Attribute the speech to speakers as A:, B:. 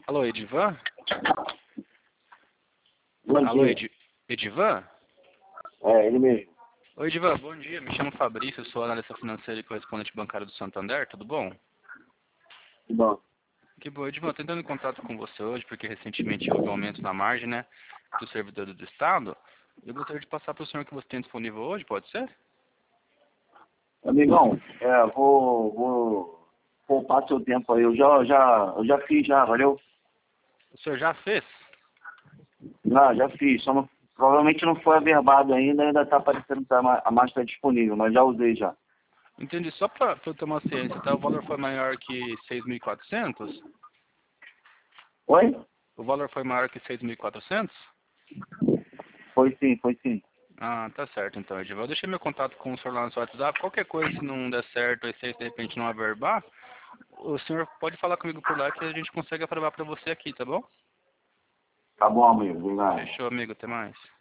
A: Alô, Edivan?
B: Bom
A: Alô,
B: dia.
A: Edivan?
B: É, ele mesmo.
A: Oi, Edivan, bom dia. Me chamo Fabrício, sou analista financeiro e correspondente bancário do Santander, tudo bom?
B: Que bom.
A: Que bom, Edivan, tô entrando em contato com você hoje, porque recentemente houve um aumento na margem, né, dos servidores do Estado. Eu gostaria de passar para o senhor que você tem disponível hoje, pode ser?
B: Amigão, vou poupar seu tempo aí. Eu já fiz já, valeu?
A: O senhor já fez?
B: Não, já fiz. Provavelmente não foi averbado ainda tá aparecendo que a marcha está disponível, mas já usei já.
A: Entendi, só para eu ter uma ciência, tá? O valor foi maior que 6.400?
B: Oi?
A: O valor foi maior que 6.400?
B: Foi sim, foi sim.
A: Ah, tá certo então, Edivan. Eu deixei meu contato com o senhor lá no seu WhatsApp. Qualquer coisa, se não der certo, e se de repente não averbar, o senhor pode falar comigo por lá que a gente consegue aprovar para você aqui, tá bom?
B: Tá bom, amigo. Obrigado.
A: Fechou, amigo. Até mais.